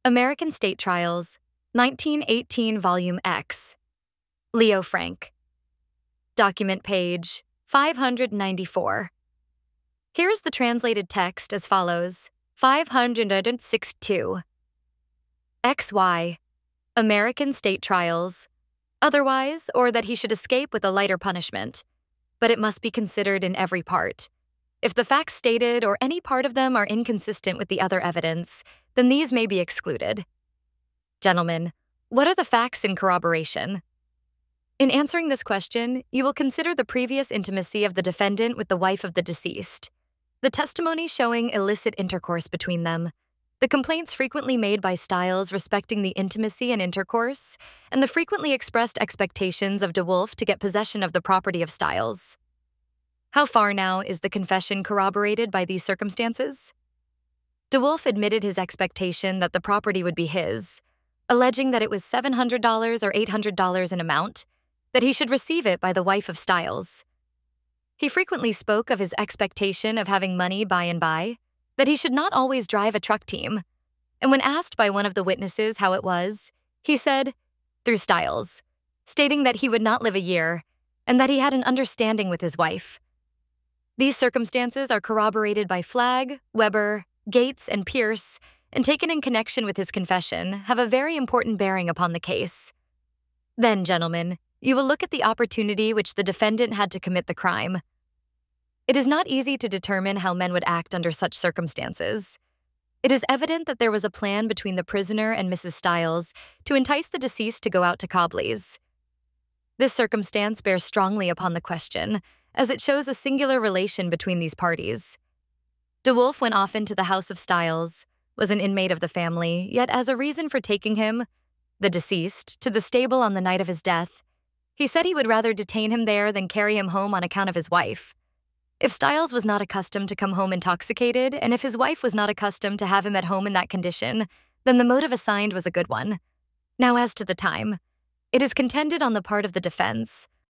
American State Trials, 1918 Volume X. Leo Frank. Document page 594. Here's the translated text as follows: 562. XY. American State Trials. Otherwise, or that he should escape with a lighter punishment. But it must be considered in every part. If the facts stated or any part of them are inconsistent with the other evidence, then these may be excluded. Gentlemen, what are the facts in corroboration? In answering this question, you will consider the previous intimacy of the defendant with the wife of the deceased, the testimony showing illicit intercourse between them, the complaints frequently made by Stiles respecting the intimacy and intercourse, and the frequently expressed expectations of DeWolf to get possession of the property of Stiles. How far now is the confession corroborated by these circumstances? DeWolf admitted his expectation that the property would be his, alleging that it was $700 or $800 in amount, that he should receive it by the wife of Stiles. He frequently spoke of his expectation of having money by and by, that he should not always drive a truck team, and when asked by one of the witnesses how it was, he said, through Stiles, stating that he would not live a year, and that he had an understanding with his wife. These circumstances are corroborated by Flagg, Weber, Gates, and Pierce, and taken in connection with his confession, have a very important bearing upon the case. Then, gentlemen, you will look at the opportunity which the defendant had to commit the crime. It is not easy to determine how men would act under such circumstances. It is evident that there was a plan between the prisoner and Mrs. Stiles to entice the deceased to go out to Cobley's. This circumstance bears strongly upon the question, as it shows a singular relation between these parties. DeWolf went often to the house of Stiles, was an inmate of the family, yet as a reason for taking him, the deceased, to the stable on the night of his death, he said he would rather detain him there than carry him home on account of his wife. If Stiles was not accustomed to come home intoxicated, and if his wife was not accustomed to have him at home in that condition, then the motive assigned was a good one. Now as to the time, it is contended on the part of the defense,